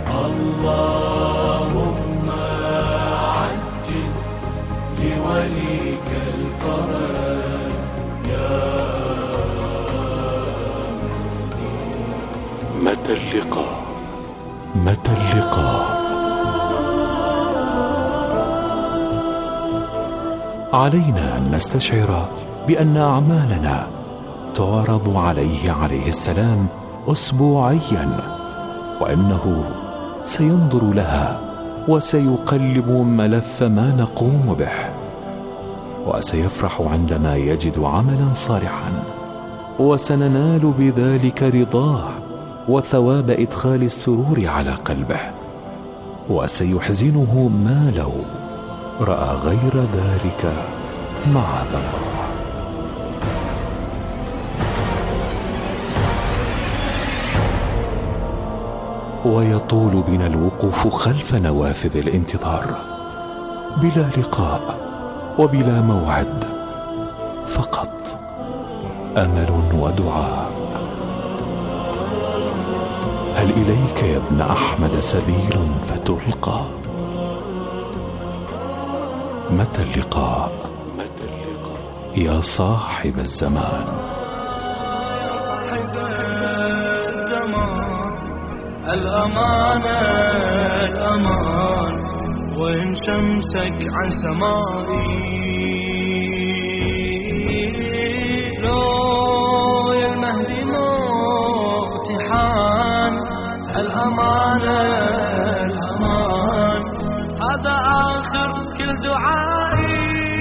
اللهم عجل لوليك الفرج يا متى اللقاء؟ متى اللقاء؟ علينا أن نستشعر بأن أعمالنا تعرض عليه عليه السلام أسبوعيا، وأنه سينظر لها وسيقلب ملف ما نقوم به، وسيفرح عندما يجد عملا صالحا، وسننال بذلك رضاه وثواب إدخال السرور على قلبه، وسيحزنه ما لو رأى غير ذلك معاذ الله. ويطول بنا الوقوف خلف نوافذ الانتظار بلا لقاء وبلا موعد، فقط أمل ودعاء. هل إليك يا ابن أحمد سبيل فتلقى؟ متى اللقاء يا صاحب الزمان؟ الأمانة الأمان وإن شمسك عن سمائي لو يا المهدي موتحان الأمانة الأمان هذا آخر كل دعائي.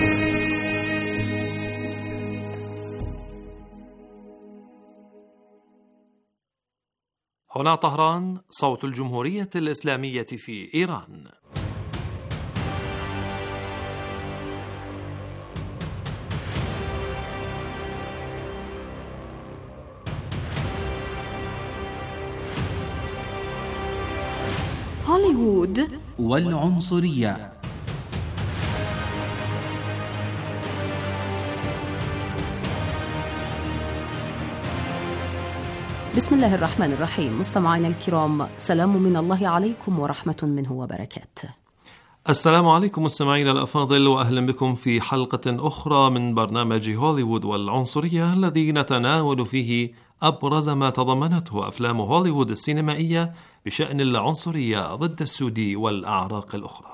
هنا طهران، صوت الجمهورية الإسلامية في إيران. هوليوود والعنصرية. بسم الله الرحمن الرحيم. مستمعينا الكرام، سلام من الله عليكم ورحمة منه وبركاته. السلام عليكم مستمعينا الأفاضل، وأهلا بكم في حلقة أخرى من برنامج هوليوود والعنصرية، الذي نتناول فيه أبرز ما تضمنته أفلام هوليوود السينمائية بشأن العنصرية ضد السود والأعراق الأخرى.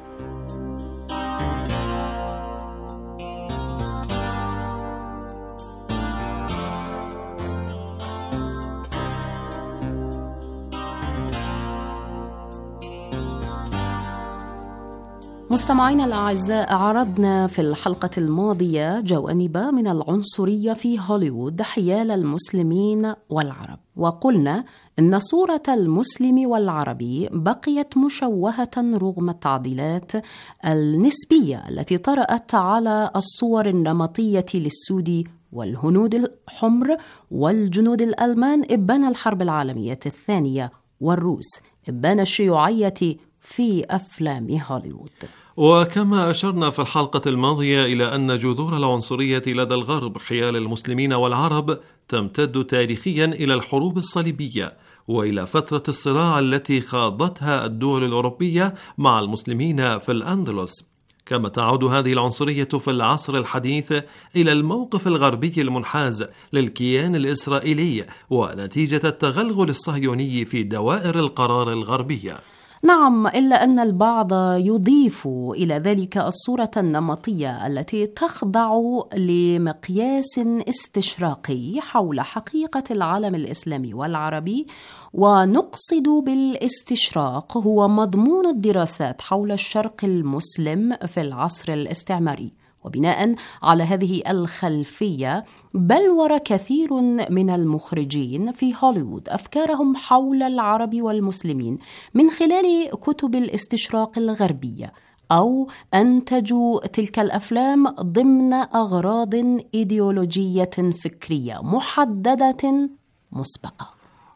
مستمعينا الأعزاء، عرضنا في الحلقة الماضية جوانب من العنصرية في هوليوود حيال المسلمين والعرب، وقلنا إن صورة المسلم والعربي بقيت مشوهة رغم التعديلات النسبية التي طرأت على الصور النمطية للسود والهنود الحمر والجنود الألمان إبان الحرب العالمية الثانية والروس إبان الشيوعية في أفلام هوليوود. وكما أشرنا في الحلقة الماضية إلى أن جذور العنصرية لدى الغرب حيال المسلمين والعرب تمتد تاريخيا إلى الحروب الصليبية وإلى فترة الصراع التي خاضتها الدول الأوروبية مع المسلمين في الأندلس، كما تعود هذه العنصرية في العصر الحديث إلى الموقف الغربي المنحاز للكيان الإسرائيلي ونتيجة التغلغل الصهيوني في دوائر القرار الغربية. نعم، إلا أن البعض يضيف إلى ذلك الصورة النمطية التي تخضع لمقياس استشراقي حول حقيقة العالم الإسلامي والعربي، ونقصد بالاستشراق هو مضمون الدراسات حول الشرق المسلم في العصر الاستعماري. وبناء على هذه الخلفية بلور كثير من المخرجين في هوليوود أفكارهم حول العرب والمسلمين من خلال كتب الاستشراق الغربية، أو أنتجوا تلك الأفلام ضمن أغراض إيديولوجية فكرية محددة مسبقة.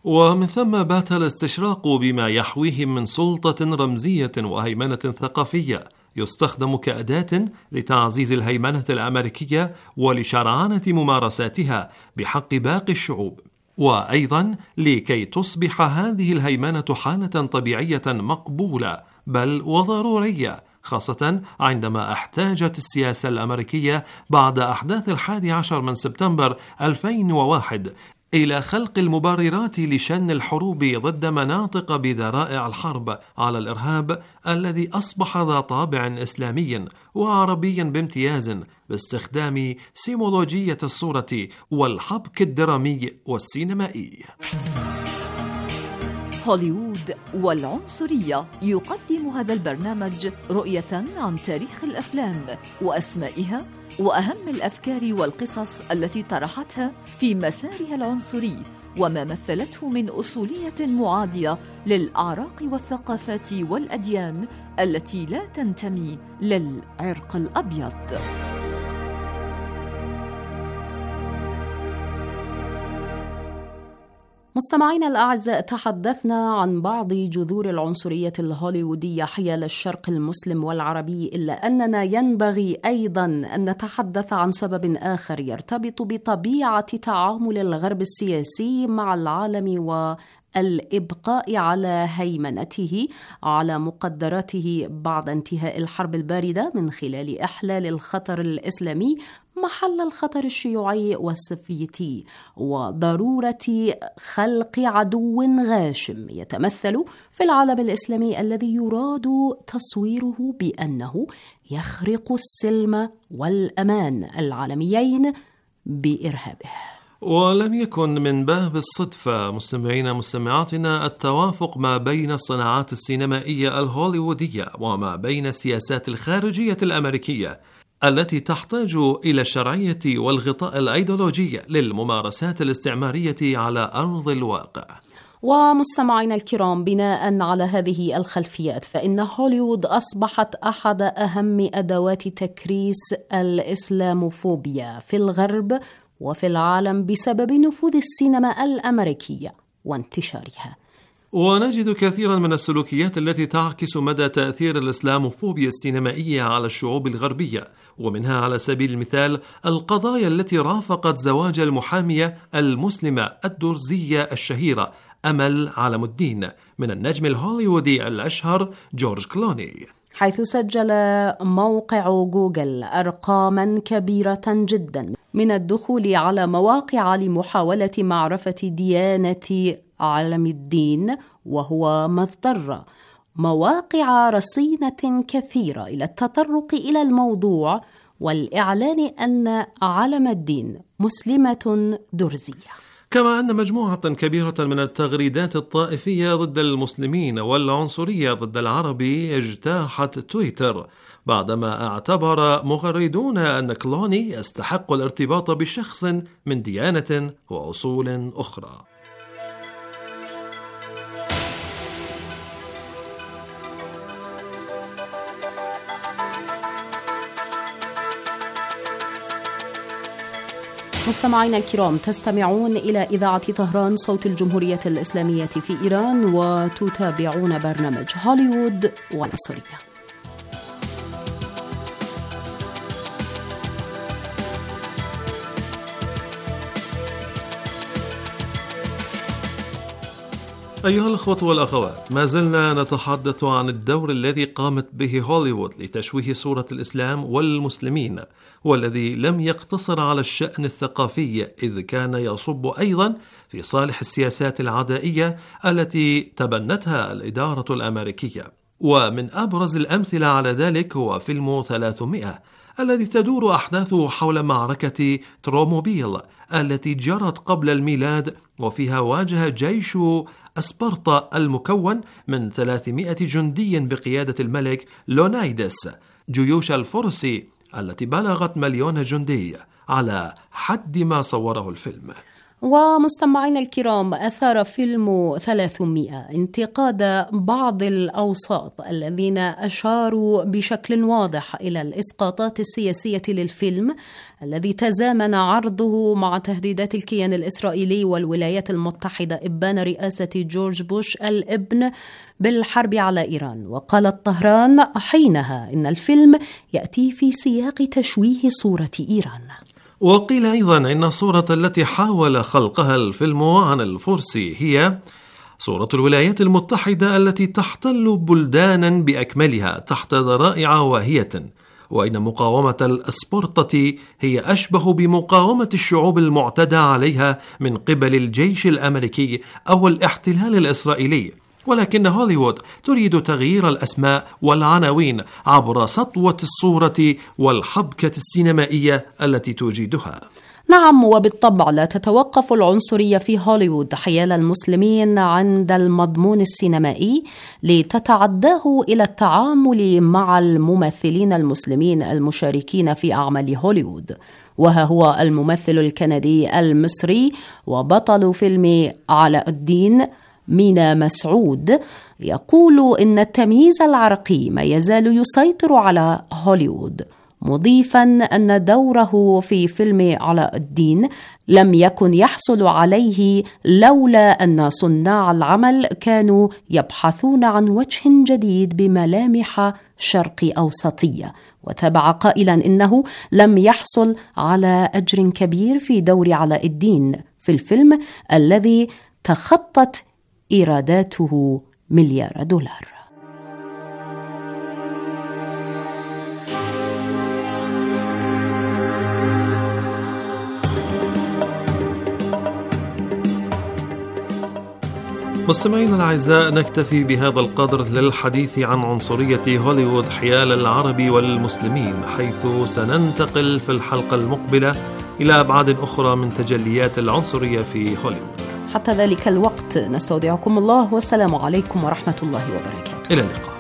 ومن ثم بات الاستشراق بما يحويه من سلطة رمزية وهيمنة ثقافية يستخدم كأداة لتعزيز الهيمنة الأمريكية ولشرعنة ممارساتها بحق باقي الشعوب، وأيضا لكي تصبح هذه الهيمنة حالة طبيعية مقبولة بل وضرورية، خاصة عندما احتاجت السياسة الأمريكية بعد أحداث الحادي عشر من سبتمبر ألفين وواحد إلى خلق المبررات لشن الحروب ضد مناطق بذرائع الحرب على الإرهاب الذي أصبح ذا طابع إسلامي وعربي بامتياز باستخدام سيمولوجية الصورة والحبك الدرامي والسينمائي. هوليوود والعنصرية يقدم هذا البرنامج رؤية عن تاريخ الأفلام وأسمائها وأهم الأفكار والقصص التي طرحتها في مسارها العنصري وما مثلته من أصولية معادية للأعراق والثقافات والأديان التي لا تنتمي للعرق الأبيض. مستمعينا الأعزاء، تحدثنا عن بعض جذور العنصرية الهوليوودية حيال الشرق المسلم والعربي، إلا أننا ينبغي أيضا أن نتحدث عن سبب آخر يرتبط بطبيعة تعامل الغرب السياسي مع العالم والإبقاء على هيمنته على مقدراته بعد انتهاء الحرب الباردة من خلال إحلال الخطر الإسلامي محل الخطر الشيوعي والسوفيتي، وضرورة خلق عدو غاشم يتمثل في العالم الإسلامي الذي يراد تصويره بأنه يخرق السلم والأمان العالميين بإرهابه. ولم يكن من باب الصدفة مستمعين مستمعاتنا التوافق ما بين الصناعات السينمائية الهوليوودية وما بين السياسات الخارجية الأمريكية التي تحتاج إلى الشرعية والغطاء الأيديولوجي للممارسات الاستعمارية على أرض الواقع. ومستمعينا الكرام، بناء على هذه الخلفيات فإن هوليوود أصبحت أحد أهم أدوات تكريس الإسلاموفوبيا في الغرب وفي العالم بسبب نفوذ السينما الأمريكية وانتشارها. ونجد كثيرا من السلوكيات التي تعكس مدى تأثير الإسلاموفوبيا السينمائية على الشعوب الغربية، ومنها على سبيل المثال القضايا التي رافقت زواج المحامية المسلمة الدرزية الشهيرة أمل علم الدين من النجم الهوليوودي الأشهر جورج كلوني، حيث سجل موقع جوجل أرقاما كبيرة جدا من الدخول على مواقع لمحاولة معرفة ديانة علم الدين، وهو ما اضطر مواقع رصينة كثيرة إلى التطرق إلى الموضوع والإعلان أن علم الدين مسلمة درزية. كما أن مجموعة كبيرة من التغريدات الطائفية ضد المسلمين والعنصرية ضد العرب اجتاحت تويتر بعدما اعتبر مغردون أن كلوني يستحق الارتباط بشخص من ديانة وأصول أخرى. مستمعينا الكرام، تستمعون إلى إذاعة طهران صوت الجمهورية الإسلامية في إيران، وتتابعون برنامج هوليوود والعنصرية. أيها الأخوة والأخوات، ما زلنا نتحدث عن الدور الذي قامت به هوليوود لتشويه صورة الإسلام والمسلمين، والذي لم يقتصر على الشأن الثقافي، إذ كان يصب أيضا في صالح السياسات العدائية التي تبنتها الإدارة الأمريكية. ومن أبرز الأمثلة على ذلك هو فيلم ثلاثمائة الذي تدور أحداثه حول معركة تروموبيل التي جرت قبل الميلاد، وفيها واجه جيش أسبرطة المكون من ثلاثمائة جندي بقيادة الملك لونايدس جيوش الفرس التي بلغت مليون جندي على حد ما صوره الفيلم. ومستمعينا الكرام، أثار فيلم ثلاثمائة انتقاد بعض الأوساط الذين أشاروا بشكل واضح إلى الإسقاطات السياسية للفيلم الذي تزامن عرضه مع تهديدات الكيان الإسرائيلي والولايات المتحدة إبان رئاسة جورج بوش الابن بالحرب على إيران. وقالت طهران حينها إن الفيلم يأتي في سياق تشويه صورة إيران. وقيل أيضا إن الصورة التي حاول خلقها الفيلم عن الفرس هي صورة الولايات المتحدة التي تحتل بلدانا بأكملها تحت ذرائع واهية، وإن مقاومة الأسبرطة هي أشبه بمقاومة الشعوب المعتدى عليها من قبل الجيش الأمريكي أو الاحتلال الإسرائيلي، ولكن هوليوود تريد تغيير الأسماء والعناوين عبر سطوة الصورة والحبكة السينمائية التي توجدها. نعم، وبالطبع لا تتوقف العنصرية في هوليوود حيال المسلمين عند المضمون السينمائي لتتعداه إلى التعامل مع الممثلين المسلمين المشاركين في أعمال هوليوود. وها هو الممثل الكندي المصري وبطل فيلم علاء الدين مينا مسعود يقول إن التمييز العرقي ما يزال يسيطر على هوليوود، مضيفا أن دوره في فيلم علاء الدين لم يكن يحصل عليه لولا أن صناع العمل كانوا يبحثون عن وجه جديد بملامح شرق أوسطية. وتابع قائلا إنه لم يحصل على أجر كبير في دور علاء الدين في الفيلم الذي تخطت إيراداته مليار دولار. مستمعينا الأعزاء، نكتفي بهذا القدر للحديث عن عنصرية هوليوود حيال العرب والمسلمين، حيث سننتقل في الحلقة المقبلة إلى أبعاد أخرى من تجليات العنصرية في هوليوود. حتى ذلك الوقت نستودعكم الله، والسلام عليكم ورحمة الله وبركاته. إلى اللقاء.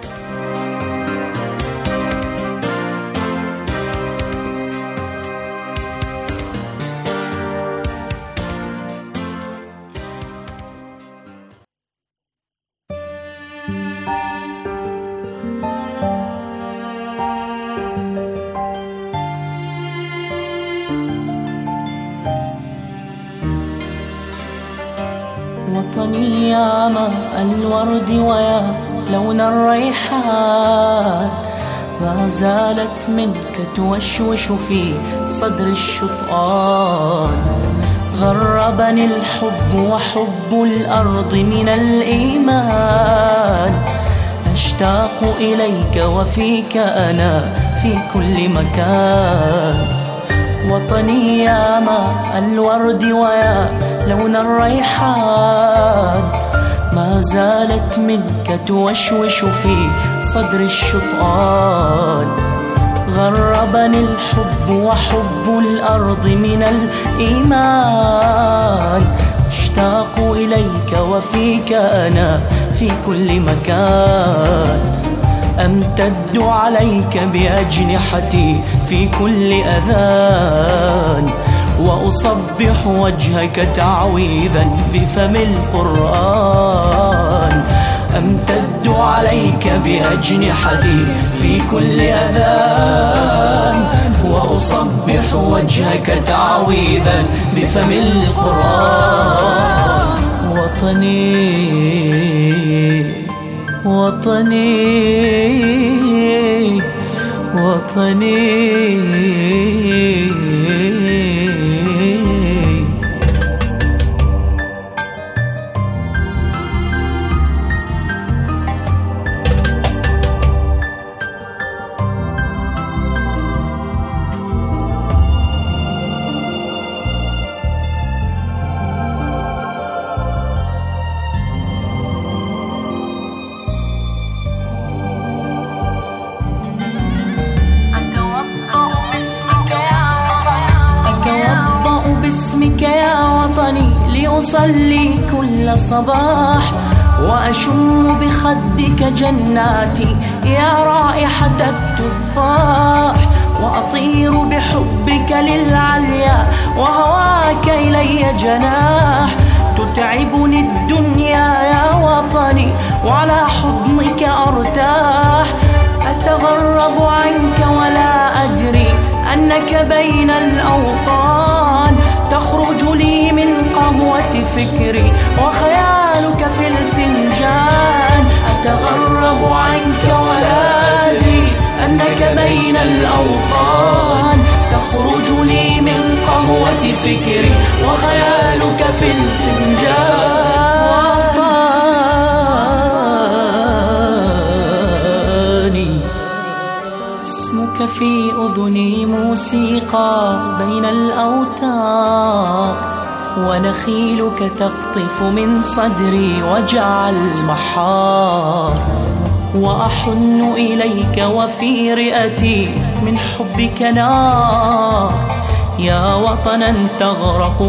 وطني يا ماء الورد ويا لون الريحان، ما زالت منك توشوش في صدر الشطآن. غربني الحب وحب الأرض من الإيمان، أشتاق إليك وفيك أنا في كل مكان. وطني يا ماء الورد ويا لون الريحان، ما زالت منك توشوش في صدر الشطآن. غربني الحب وحب الأرض من الإيمان، اشتاق إليك وفيك أنا في كل مكان. أمتد عليك بأجنحتي في كل أذان، وأصبح وجهك تعويذا بفم القرآن. أمتد عليك بأجنحتي في كل أذان، وأصبح وجهك تعويذا بفم القرآن. وطني وطني وطني باسمك يا وطني لأصلي كل صباح، وأشم بخدك جناتي يا رائحة التفاح، وأطير بحبك للعليا وهواك إلي علي جناح تتعبني الدنيا يا وطني وعلى حضنك أرتاح. أتغرب عنك ولا أدري أنك بين الأوطان تخرج لي من قهوة فكري وخيالك في الفنجان. أتغرب عنك ولا أدري أنك بين الأوطان تخرج لي من قهوة فكري وخيالك في الفنجان. اسمك في أذني موسيقى بين الأوتار ونخيلك تقطف من صدري وجع المحار. وأحن إليك وفي رئتي من حبك نار يا وطنا تغرق